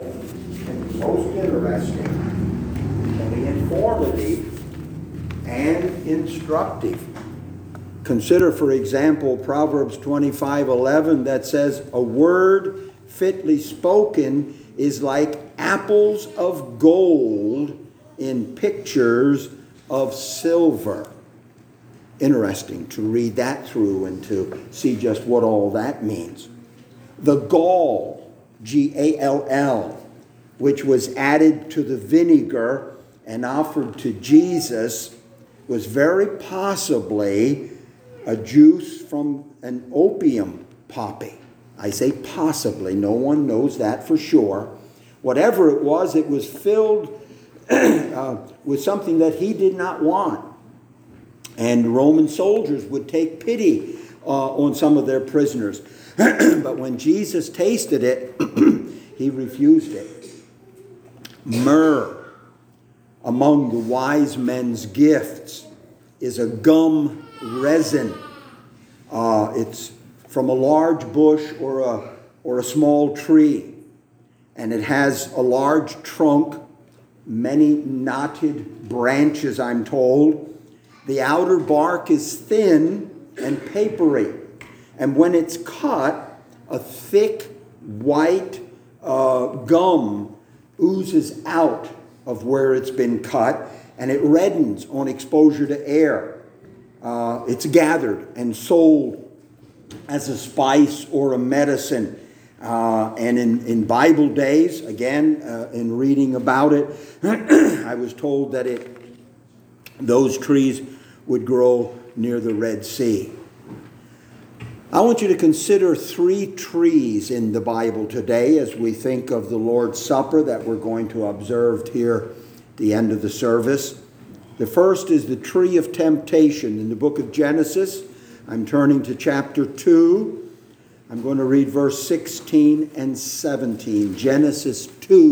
and most interesting, can be informative and instructive. Consider, for example, Proverbs 25:11 that says, "A word fitly spoken is like apples of gold in pictures of silver." Interesting to read that through and to see just what all that means. The gall, Gall, which was added to the vinegar and offered to Jesus, was very possibly a juice from an opium poppy. I say possibly, no one knows that for sure. Whatever it was filled with something that he did not want. And Roman soldiers would take pity on some of their prisoners. But when Jesus tasted it, he refused it. Myrrh, among the wise men's gifts, is a gum resin. It's from a large bush or a small tree. And it has a large trunk, many knotted branches, I'm told. The outer bark is thin and papery. And when it's cut, a thick white gum oozes out of where it's been cut, and it reddens on exposure to air. It's gathered and sold as a spice or a medicine. And in Bible days, again, in reading about it, I was told that those trees would grow near the Red Sea. I want you to consider 3 trees in the Bible today as we think of the Lord's Supper that we're going to observe here at the end of the service. The first is the tree of temptation in the book of Genesis. I'm turning to chapter 2. I'm going to read verse 16 and 17. Genesis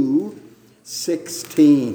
2:16.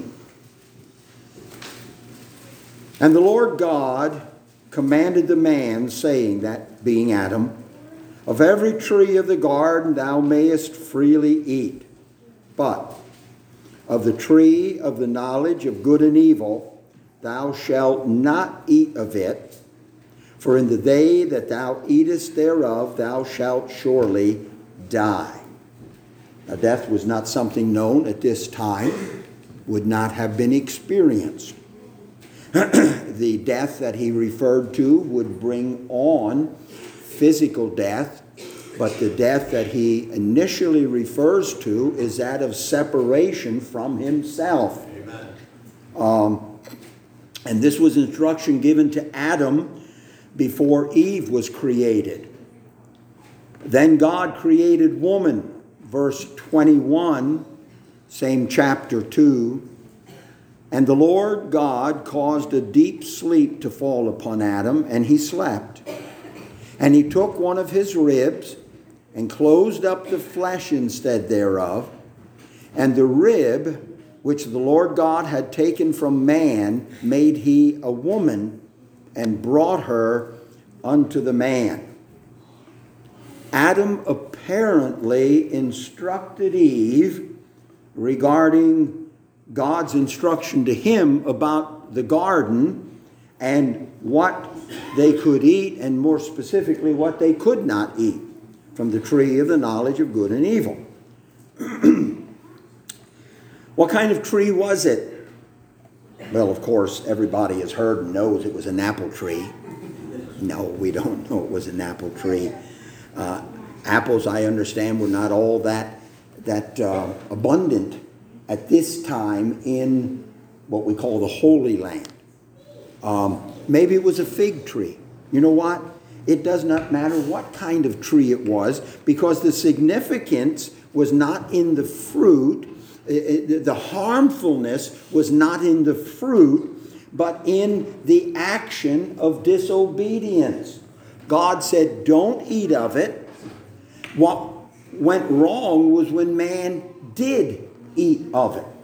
"And the Lord God commanded the man, saying," that being Adam, "of every tree of the garden thou mayest freely eat, but of the tree of the knowledge of good and evil thou shalt not eat of it, for in the day that thou eatest thereof thou shalt surely die." Now, death was not something known at this time, would not have been experienced. The death that he referred to would bring on physical death, but the death that he initially refers to is that of separation from himself. Amen. And this was instruction given to Adam before Eve was created. Then God created woman, verse 21, same chapter 2. "And the Lord God caused a deep sleep to fall upon Adam, and he slept. And he took one of his ribs and closed up the flesh instead thereof. And the rib which the Lord God had taken from man made he a woman and brought her unto the man." Adam apparently instructed Eve regarding God's instruction to him about the garden and what they could eat, and more specifically what they could not eat from the tree of the knowledge of good and evil. What kind of tree was it? Well, of course, everybody has heard and knows it was an apple tree. No, we don't know it was an apple tree. Apples, I understand, were not all that abundant at this time in what we call the Holy Land. Maybe it was a fig tree. You know what? It does not matter what kind of tree it was, because the significance was not in the fruit. The harmfulness was not in the fruit, but in the action of disobedience. God said, don't eat of it. What went wrong was when man did eat of it.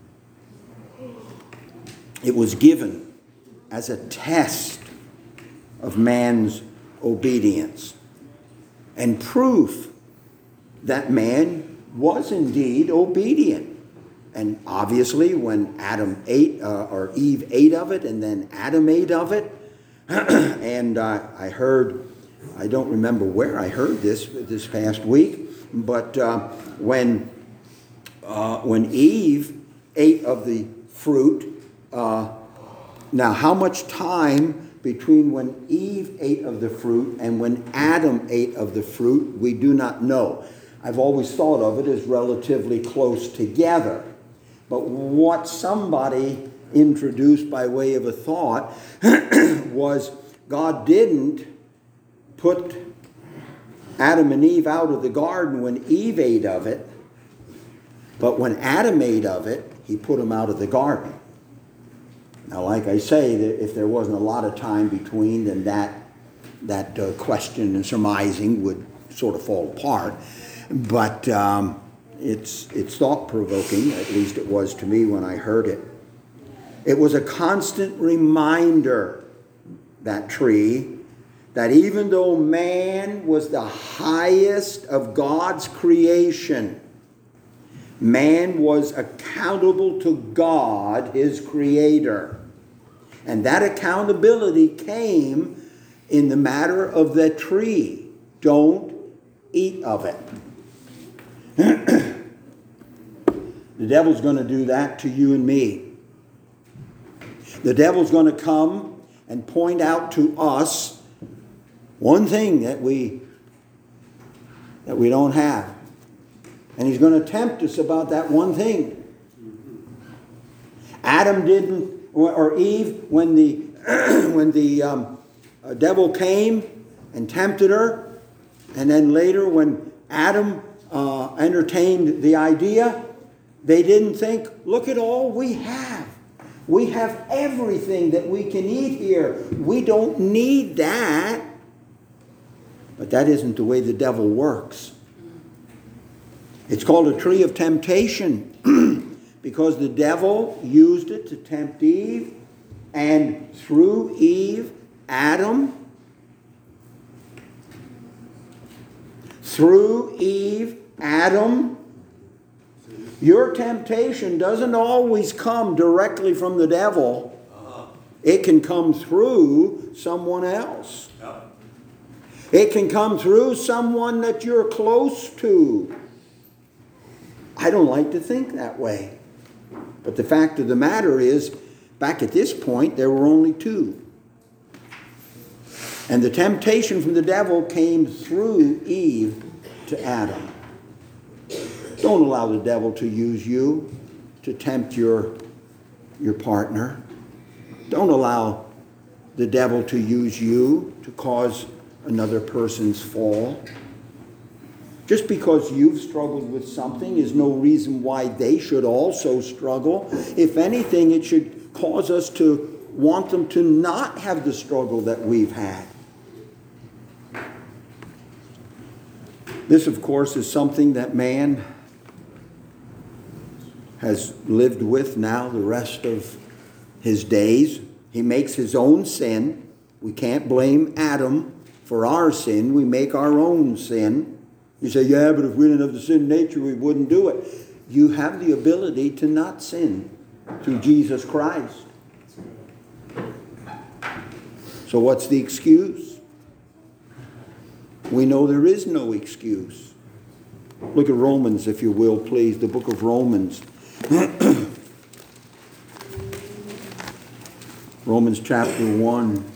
It was given as a test of man's obedience and proof that man was indeed obedient. And obviously when Adam ate, or Eve ate of it, and then Adam ate of it, and I heard, I don't remember where I heard this past week, but when Eve ate of the fruit, now how much time between when Eve ate of the fruit and when Adam ate of the fruit, we do not know. I've always thought of it as relatively close together. But what somebody introduced by way of a thought was God didn't put Adam and Eve out of the garden when Eve ate of it, but when Adam ate of it, he put them out of the garden. Now, like I say, that if there wasn't a lot of time between, then that question and surmising would sort of fall apart. But it's thought-provoking, at least it was to me when I heard it. It was a constant reminder, that tree, that even though man was the highest of God's creation, man was accountable to God, his creator. And that accountability came in the matter of the tree. Don't eat of it. The devil's going to do that to you and me. The devil's going to come and point out to us one thing that we don't have. And he's going to tempt us about that one thing. Adam didn't, or Eve, when the devil came and tempted her, and then later when Adam entertained the idea, they didn't think, look at all we have. We have everything that we can eat here. We don't need that. But that isn't the way the devil works. It's called a tree of temptation because the devil used it to tempt Eve, and through Eve, Adam. Through Eve, Adam. Your temptation doesn't always come directly from the devil. It can come through someone else. It can come through someone that you're close to. I don't like to think that way. But the fact of the matter is, back at this point, there were only two. And the temptation from the devil came through Eve to Adam. Don't allow the devil to use you to tempt your partner. Don't allow the devil to use you to cause another person's fall. Just because you've struggled with something is no reason why they should also struggle. If anything, it should cause us to want them to not have the struggle that we've had. This, of course, is something that man has lived with now the rest of his days. He makes his own sin. We can't blame Adam for our sin. We make our own sin. You say, yeah, but if we didn't have the sin nature, we wouldn't do it. You have the ability to not sin through Jesus Christ. So what's the excuse? We know there is no excuse. Look at Romans, if you will, please, the book of Romans. Romans chapter 1.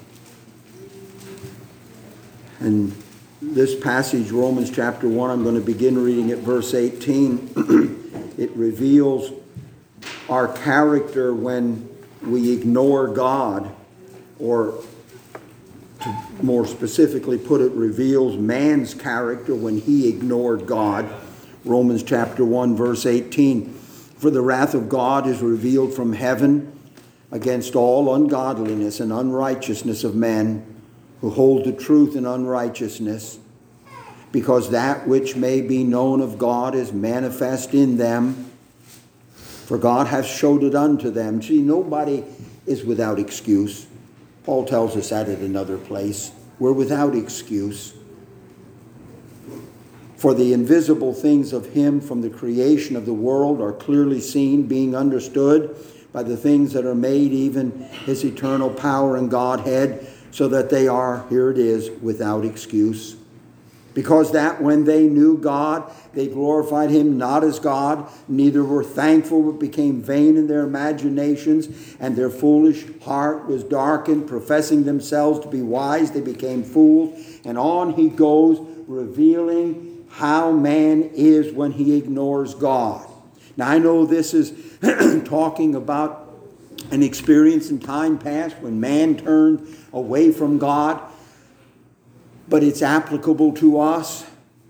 And this passage, Romans chapter 1, I'm going to begin reading at verse 18. It reveals our character when we ignore God, or to more specifically put it, reveals man's character when he ignored God. Romans chapter 1, verse 18. For the wrath of God is revealed from heaven against all ungodliness and unrighteousness of men who hold the truth in unrighteousness, because that which may be known of God is manifest in them, for God hath showed it unto them. See, nobody is without excuse. Paul tells us that at another place. We're without excuse. For the invisible things of him from the creation of the world are clearly seen, being understood by the things that are made, even his eternal power and Godhead, so that they are, here it is, without excuse. Because that when they knew God, they glorified him not as God, neither were thankful, but became vain in their imaginations, and their foolish heart was darkened. Professing themselves to be wise, they became fools. And on he goes, revealing how man is when he ignores God. Now I know this is talking about an experience in time past when man turned away from God, but it's applicable to us.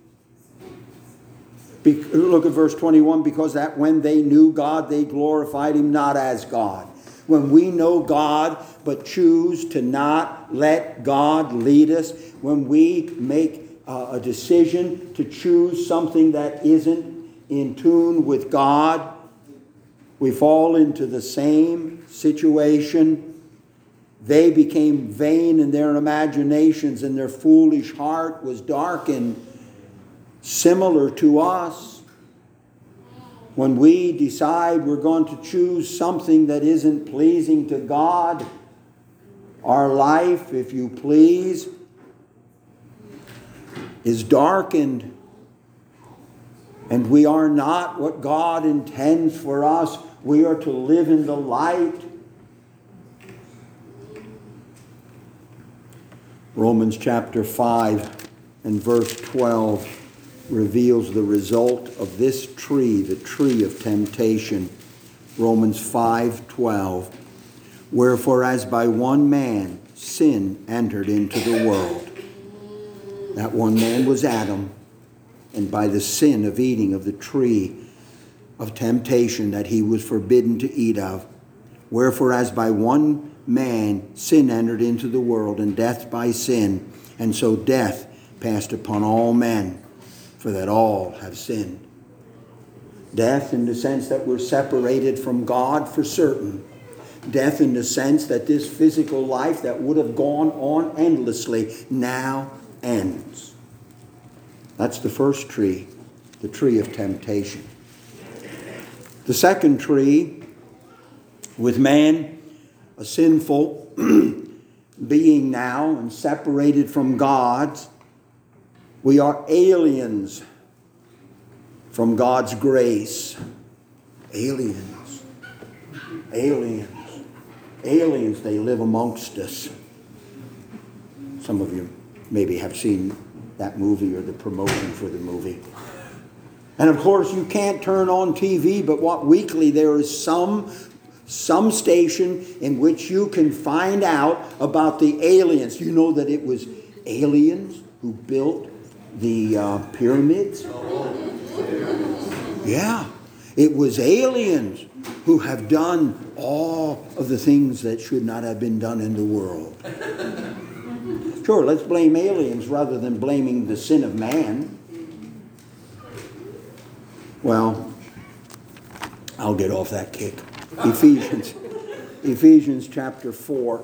Look at verse 21, because that when they knew God, they glorified him not as God. When we know God, but choose to not let God lead us, when we make a decision to choose something that isn't in tune with God, we fall into the same situation. They became vain in their imaginations, and their foolish heart was darkened. Similar to us, when we decide we're going to choose something that isn't pleasing to God, our life, if you please, is darkened. And we are not what God intends for us. We are to live in the light. Romans chapter 5 and verse 12 reveals the result of this tree, the tree of temptation. Romans 5:12. Wherefore, as by one man sin entered into the world. That one man was Adam. And by the sin of eating of the tree of temptation that he was forbidden to eat of. Wherefore, as by one man sin entered into the world, and death by sin, and so death passed upon all men, for that all have sinned. Death in the sense that we're separated from God for certain. Death in the sense that this physical life that would have gone on endlessly now ends. That's the first tree, the tree of temptation. The second tree, with man, a sinful being now and separated from God, we are aliens from God's grace. Aliens. Aliens. Aliens, they live amongst us. Some of you maybe have seen that movie or the promotion for the movie. And of course, you can't turn on TV, but what weekly there is some station in which you can find out about the aliens. You know that it was aliens who built the pyramids? Yeah. It was aliens who have done all of the things that should not have been done in the world. Sure, let's blame aliens rather than blaming the sin of man. Well, I'll get off that kick. Ephesians chapter 4.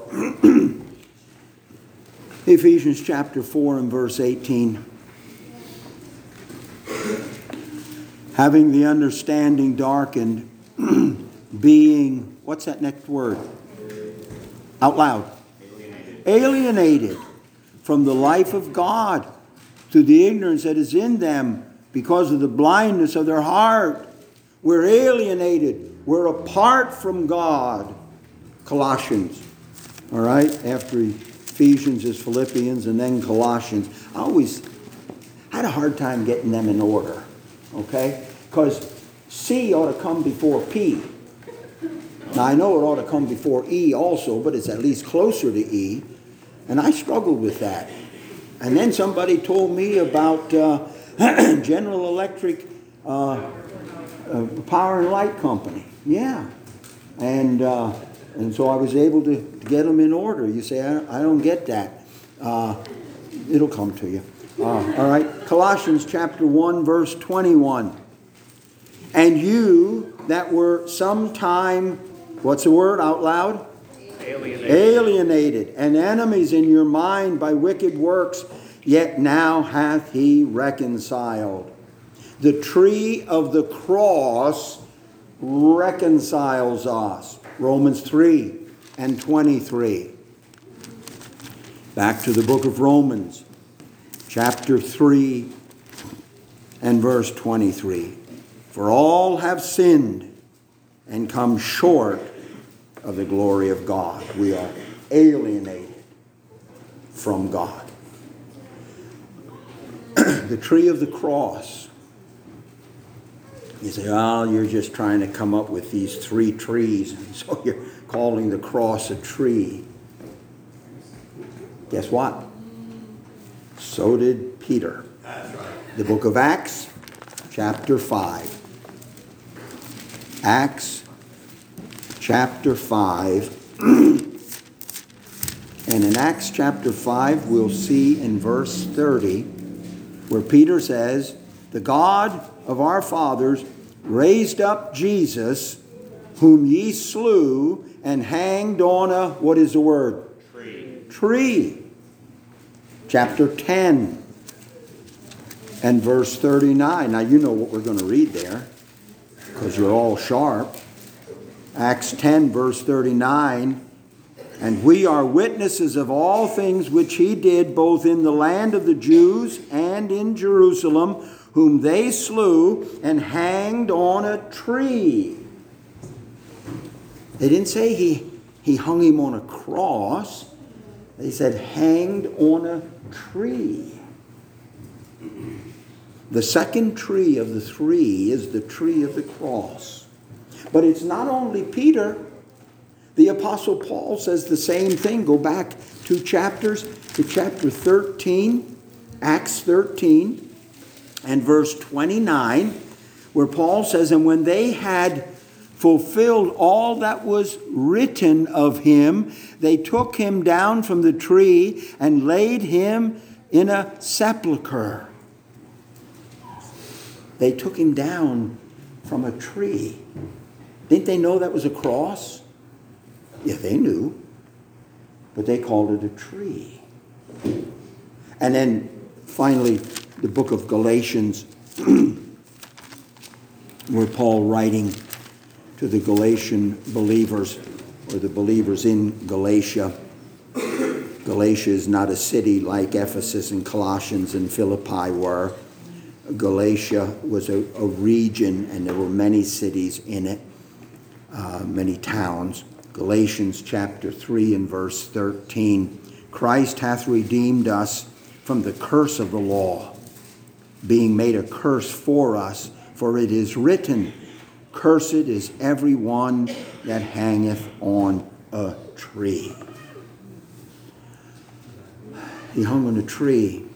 Ephesians chapter 4 and verse 18. Having the understanding darkened, being, what's that next word? Out loud. Alienated from the life of God through the ignorance that is in them because of the blindness of their heart. We're alienated. We're apart from God. Colossians. All right? After Ephesians is Philippians and then Colossians. I always had a hard time getting them in order. Okay? Because C ought to come before P. Now I know it ought to come before E also, but it's at least closer to E. And I struggled with that. And then somebody told me about General Electric Power and Light Company. Yeah. And so I was able to get them in order. You say, I don't get that. It'll come to you. All right. Colossians chapter 1, verse 21. And you that were sometime, what's the word out loud? Alienated. And enemies in your mind by wicked works, yet now hath he reconciled. The tree of the cross reconciles us. Romans 3 and 23. Back to the book of Romans, chapter 3 and verse 23. For all have sinned and come short of the glory of God. We are alienated from God. The tree of the cross. You say, oh, you're just trying to come up with these three trees, and so you're calling the cross a tree. Guess what? So did Peter. That's right. The book of Acts, chapter 5. Acts, chapter 5. And in Acts chapter 5, we'll see in verse 30, where Peter says, the God of our fathers raised up Jesus, whom ye slew and hanged on a, what is the word? Tree. Chapter 10 and verse 39. Now you know what we're going to read there, because you're all sharp. Acts 10 verse 39. And we are witnesses of all things which he did, both in the land of the Jews and in Jerusalem, whom they slew and hanged on a tree. They didn't say he hung him on a cross. They said hanged on a tree. The second tree of the three is the tree of the cross. But it's not only Peter. The Apostle Paul says the same thing. Go back 2 chapters to chapter 13, Acts 13, and verse 29, where Paul says, and when they had fulfilled all that was written of him, they took him down from the tree and laid him in a sepulchre. They took him down from a tree. Didn't they know that was a cross? Yeah, they knew, but they called it a tree. And then finally, the book of Galatians, where Paul writing to the Galatian believers, or the believers in Galatia. Galatia is not a city like Ephesus and Colossians and Philippi were. Galatia was a region, and there were many cities in it, many towns. Galatians chapter 3 and verse 13. Christ hath redeemed us from the curse of the law, being made a curse for us, for it is written, cursed is every one that hangeth on a tree. He hung on a tree.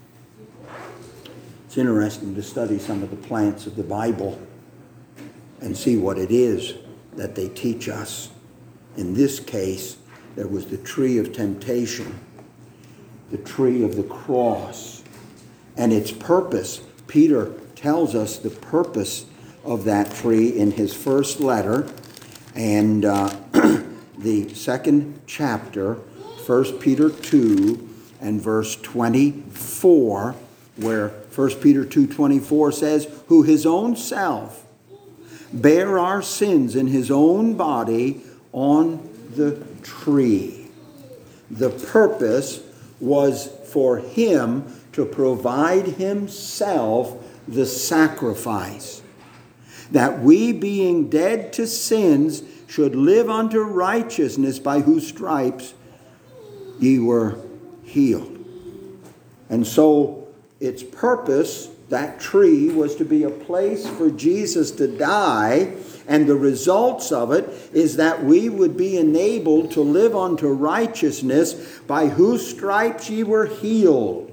It's interesting to study some of the plants of the Bible and see what it is that they teach us. In this case, there was the tree of temptation, the tree of the cross, and its purpose. Peter tells us the purpose of that tree in his first letter, and the second chapter, 1 Peter 2 and verse 24, where 1 Peter 2:24 says, who his own self bare our sins in his own body on the tree. The purpose was for him to provide himself the sacrifice, that we being dead to sins should live unto righteousness, by whose stripes ye were healed. And so its purpose, that tree, was to be a place for Jesus to die. And the results of it is that we would be enabled to live unto righteousness, by whose stripes ye were healed.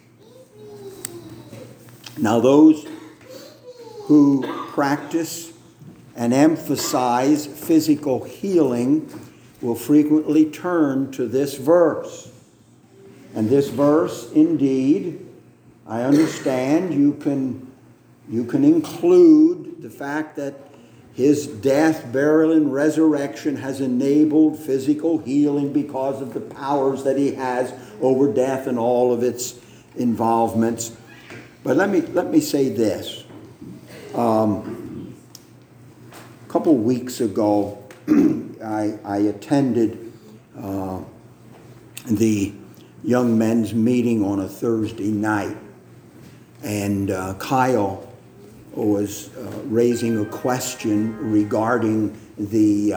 Now those who practice and emphasize physical healing will frequently turn to this verse. And this verse, indeed, I understand you can include the fact that his death, burial, and resurrection has enabled physical healing because of the powers that he has over death and all of its involvements. But let me say this. A couple weeks ago, I attended the young men's meeting on a Thursday night, and Kyle was raising a question regarding the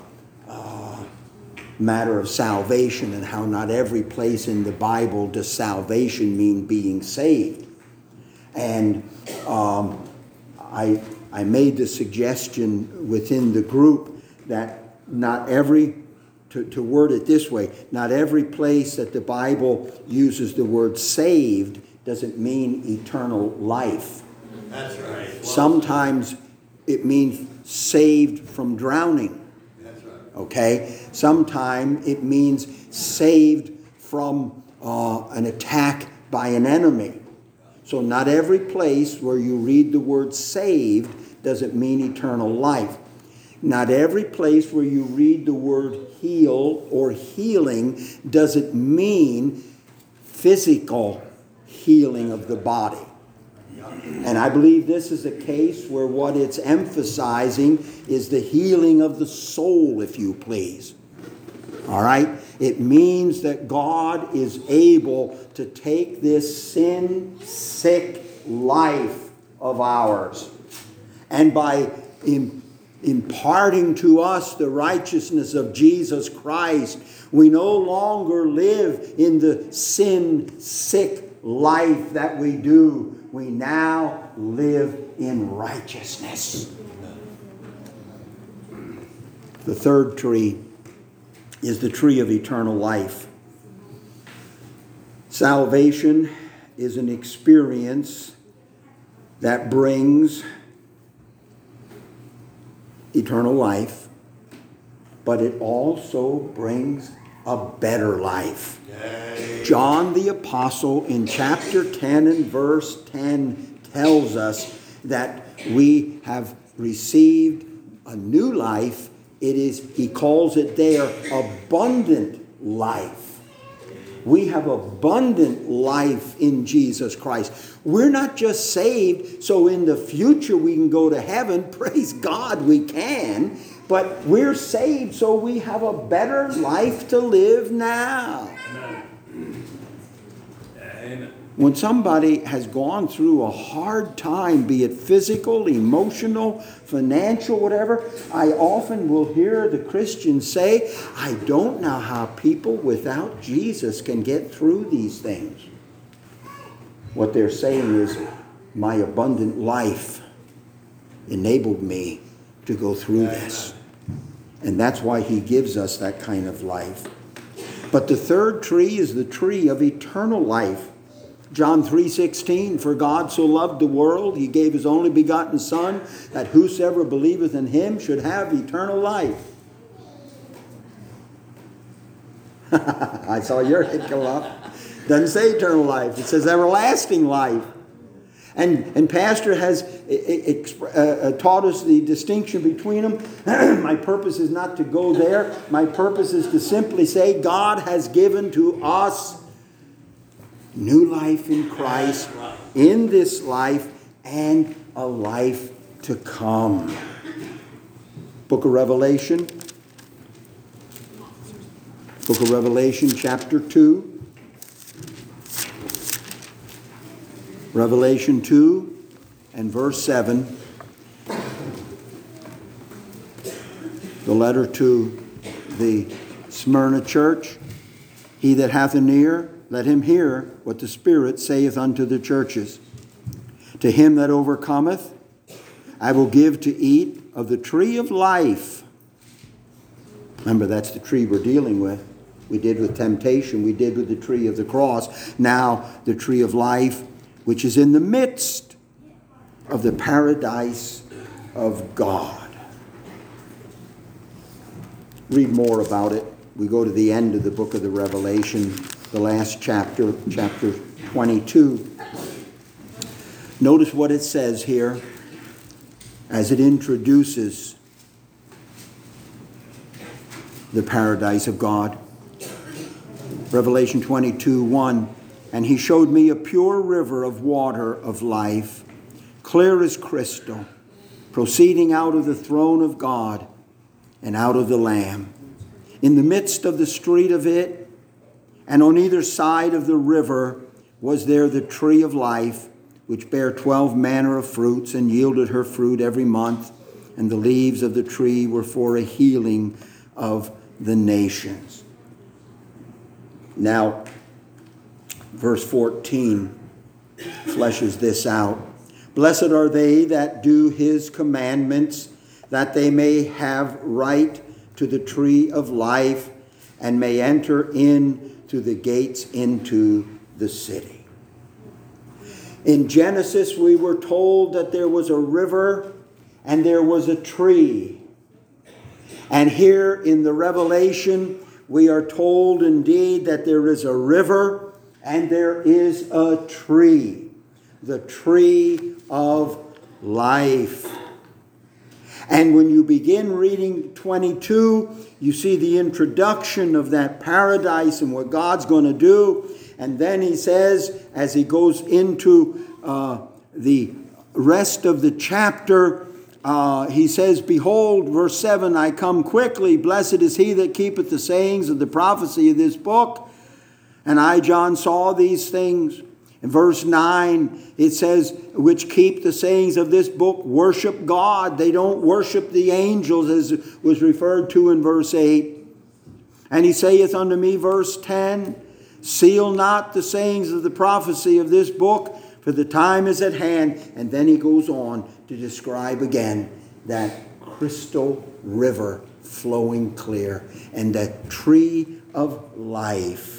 matter of salvation and how not every place in the Bible does salvation mean being saved. And I made the suggestion within the group that not every, to word it this way, not every place that the Bible uses the word saved doesn't mean eternal life. That's right. Sometimes it means saved from drowning. That's right. Okay? Sometimes it means saved from an attack by an enemy. So not every place where you read the word saved doesn't mean eternal life. Not every place where you read the word heal or healing doesn't mean physical healing of the body. And I believe this is a case where what it's emphasizing is the healing of the soul, if you please. All right? It means that God is able to take this sin-sick life of ours, and by imparting to us the righteousness of Jesus Christ, we no longer live in the sin-sick life that we do. We now live in righteousness. The third tree is the tree of eternal life. Salvation is an experience that brings eternal life, but it also brings a better life. Yay. John the Apostle in chapter 10 and verse 10 tells us that we have received a new life. He calls it there abundant life. We have abundant life in Jesus Christ. We're not just saved so in the future we can go to heaven. Praise God, we can. But we're saved so we have a better life to live now. Amen. Amen. When somebody has gone through a hard time, be it physical, emotional, financial, whatever, I often will hear the Christians say, I don't know how people without Jesus can get through these things. What they're saying is, my abundant life enabled me to go through this. And that's why he gives us that kind of life. But the third tree is the tree of eternal life. John 3:16, for God so loved the world, he gave his only begotten Son, that whosoever believeth in him should have eternal life. I saw your head go up. Doesn't say eternal life. It says everlasting life. And Pastor has taught us the distinction between them. My purpose is not to go there. My purpose is to simply say God has given to us new life in Christ, in this life, and a life to come. Book of Revelation. Book of Revelation, chapter 2. Revelation 2 and verse 7. The letter to the Smyrna church. He that hath an ear, let him hear what the Spirit saith unto the churches. To him that overcometh, I will give to eat of the tree of life. Remember, that's the tree we're dealing with. We did with temptation. We did with the tree of the cross. Now, the tree of life, which is in the midst of the paradise of God. Read more about it. We go to the end of the book of the Revelation, the last chapter, chapter 22. Notice what it says here as it introduces the paradise of God. Revelation 22:1. And he showed me a pure river of water of life, clear as crystal, proceeding out of the throne of God and out of the Lamb. In the midst of the street of it, and on either side of the river, was there the tree of life, which bare 12 manner of fruits, and yielded her fruit every month. And the leaves of the tree were for a healing of the nations. Now, verse 14 fleshes this out. Blessed are they that do his commandments, that they may have right to the tree of life, and may enter in through the gates into the city. In Genesis, we were told that there was a river and there was a tree. And here in the Revelation, we are told indeed that there is a river and there is a tree. The tree of life. And when you begin reading 22, you see the introduction of that paradise and what God's going to do. And then he says, as he goes into the rest of the chapter, he says, behold, verse 7, I come quickly. Blessed is he that keepeth the sayings of the prophecy of this book. And I, John, saw these things. In verse 9, it says, which keep the sayings of this book, worship God. They don't worship the angels, as was referred to in verse 8. And he saith unto me, verse 10, seal not the sayings of the prophecy of this book, for the time is at hand. And then he goes on to describe again that crystal river flowing clear and that tree of life.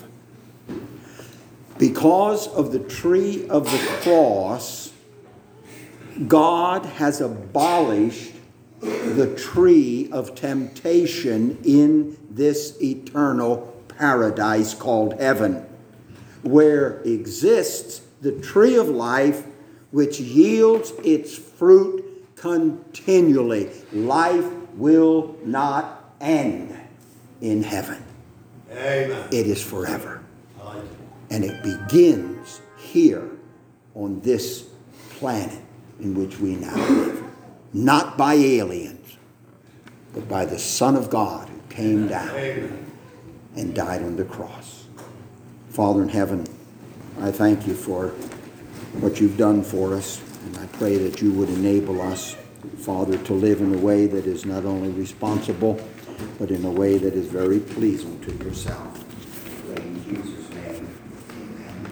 Because of the tree of the cross, God has abolished the tree of temptation in this eternal paradise called heaven, where exists the tree of life, which yields its fruit continually. Life will not end in heaven. Amen. It is forever. I like it. And it begins here on this planet in which we now live. Not by aliens, but by the Son of God who came down Amen. and died on the cross. Father in heaven, I thank you for what you've done for us. And I pray that you would enable us, Father, to live in a way that is not only responsible, but in a way that is very pleasing to yourself.